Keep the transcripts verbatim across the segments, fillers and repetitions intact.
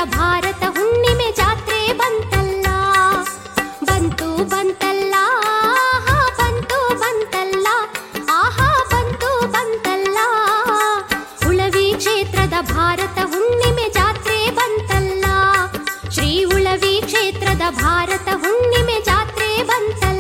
ಭಾರತ ಹುಣ್ಣಿಮೆ ಜಾತ್ರೆ ಬಂತಲ್ಲ, ಬಂತು ಬಂತಲ್ಲ, ಆಹಾ ಬಂತು ಬಂತಲ್ಲ, ಆಹಾ ಬಂತು ಬಂತಲ್ಲ. ಉಳವಿ ಕ್ಷೇತ್ರದ ಭಾರತ ಹುಣ್ಣಿಮೆ ಜಾತ್ರೆ ಬಂತಲ್ಲ, ಶ್ರೀ ಉಳವಿ ಕ್ಷೇತ್ರದ ಭಾರತ ಹುಣ್ಣಿಮೆ ಜಾತ್ರೆ ಬಂತಲ್ಲ.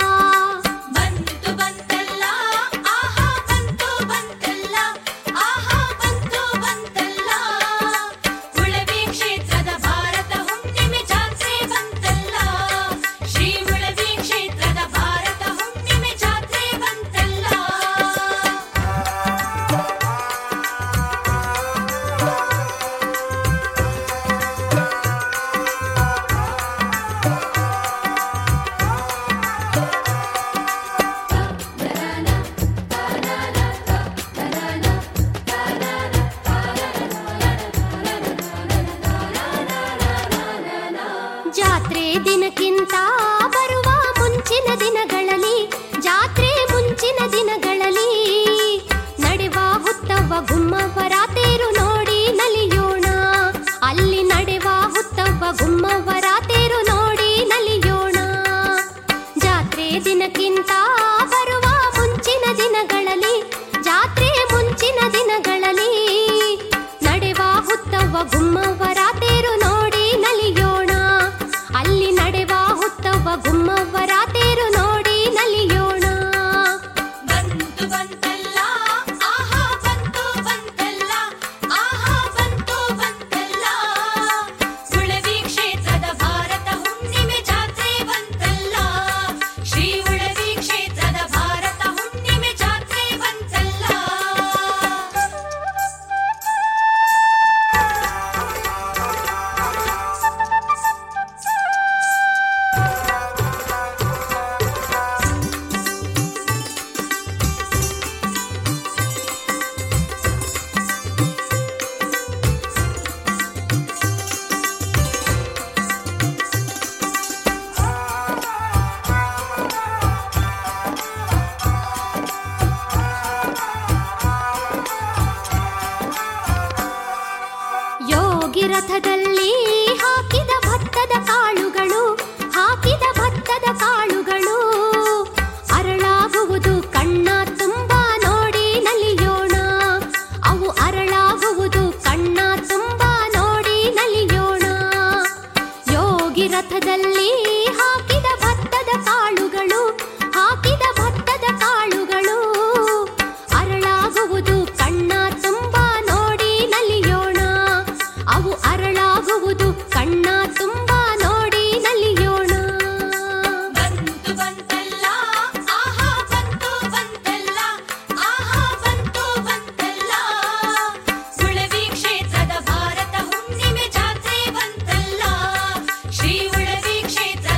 ಜಾತ್ರೆ ದಿನಕ್ಕಿಂತ ಬರುವ ಮುಂಚಿನ ದಿನಗಳಲ್ಲಿ, ಜಾತ್ರೆ ಮುಂಚಿನ ದಿನಗಳಲ್ಲಿ ನಡೆವ ಹುತ್ತವ್ವ ಗುಮ್ಮವ್ವರ ತೇರು ನೋಡಿ ನಲಿಯೋಣ, ಅಲ್ಲಿ ನಡೆವ ಹುತ್ತವ್ವ ಗುಮ್ಮವ್ವರ ತೇರು ನೋಡಿ ನಲಿಯೋಣ. ಜಾತ್ರೆ ದಿನಕ್ಕಿಂತ ಬರುವ ಮುಂಚಿನ ದಿನಗಳಲ್ಲಿ, ಜಾತ್ರೆ ಮುಂಚಿನ ದಿನಗಳಲ್ಲಿ ನಡೆವ ಹುತ್ತವ್ವ ಗುಮ್ಮವ್ವರ ತೇರು ನೋಡಿ ನಲಿಯೋಣ, ಅಲ್ಲಿ ನಡೆವ ಹುತ್ತವ್ವ ಗುಮ್ಮವ್ವರ ತೇರು ನೋಡಿ ನಲಿಯೋಣ. ಬಂತು ಬಂತಲ್ಲ, ಆಹಾ ಬಂತು ಬಂತಲ್ಲ, ಆಹಾ ಬಂತು ಬಂತಲ್ಲ. ಉಳವಿ ಕ್ಷೇತ್ರದ ಭಾರತ ಹುಣ್ಣಿಮೆ ಜಾತ್ರೆ ಬಂತಲ್ಲ, ಶ್ರೀ ಉಳವಿ ಕ್ಷೇತ್ರದ ಭಾರತ ಹುಣ್ಣಿಮೆ ಜಾತ್ರೆ ಬಂತಲ್ಲ. ಯೋಗಿ ರಥದಲ್ಲಿ ಹಾಕಿದ ಭತ್ತದ ಕಾಳುಗಳು, ಹಾಕಿದ ಭತ್ತದ ಕಾಳುಗಳು ಅರಳಾಗುವುದು ಕಣ್ಣ ತುಂಬ ನೋಡಿ ನಲಿಯೋಣ, ಅವು ಅರಳಾಗುವುದು ಕಣ್ಣ ತುಂಬ ನೋಡಿ ನಲಿಯೋಣ. ಯೋಗಿ ರಥದಲ್ಲಿ ಹಾಕಿದ ಭತ್ತದ ಕಾಳುಗಳು, ಹಾಕಿದ ಭತ್ತದ ಕಾಳುಗಳು ಅರಳಾಗುವುದು ಕಣ್ಣ ತುಂಬ ನೋಡಿ ನಲಿಯೋಣ, ಅವು ಅರಳಾಗುವುದು ಕಣ್ಣ ತುಂಬ ನೋಡಿ ನಲಿಯೋಣ. ಬಂತು ಬಂತಲ್ಲ, ಆಹಾ ಬಂತು ಬಂತಲ್ಲ, ಆಹಾ ಬಂತು ಬಂತಲ್ಲ. ಉಳವಿ ಕ್ಷೇತ್ರದ ಭಾರತ ಹುಣ್ಣಿಮೆ ಜಾತ್ರೆ ಬಂತಲ್ಲ, ಶ್ರೀ ಉಳವಿ ಕ್ಷೇತ್ರ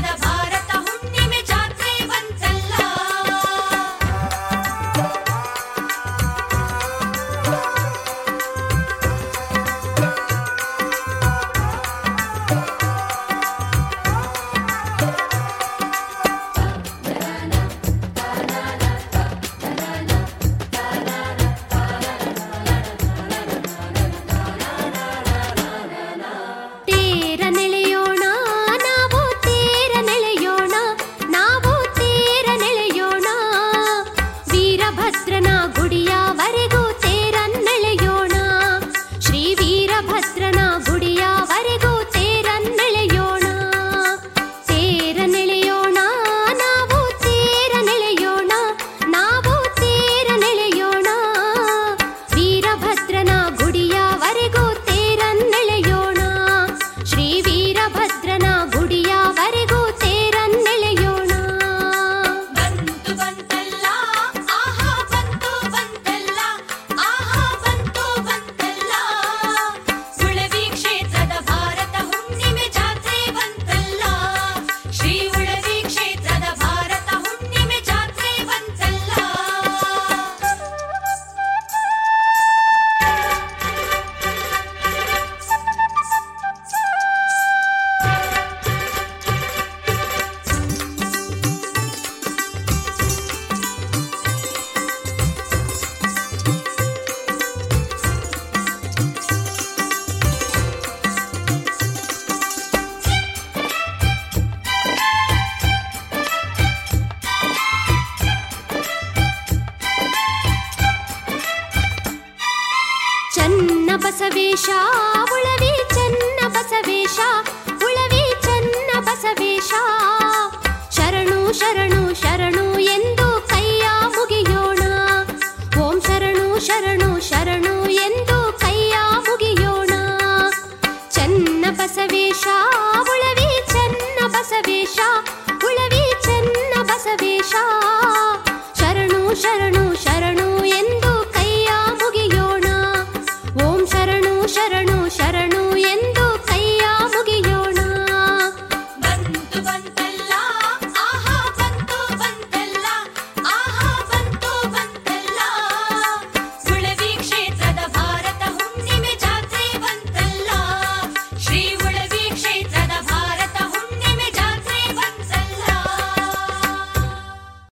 ಬಸವೇಶ ಉಳವಿ ಚೆನ್ನ ಬಸವೇಶ ಉಳವಿ ಚೆನ್ನ ಬಸವೇಶ ಶರಣು ಶರಣು ಶರಣು ಎಂದು ಕೈಯ ಮುಗಿಯೋಣ ಓಂ ಶರಣು ಶರಣು ಶರಣು ಎಂದು ಕೈಯ ಮುಗಿಯೋಣ ಚೆನ್ನ ಬಸವೇಶ ಉಳವಿ ಚೆನ್ನ ಬಸವೇಶ ಉಳವಿ ಚೆನ್ನ ಬಸವೇಶ ಶರಣು ಶರಣು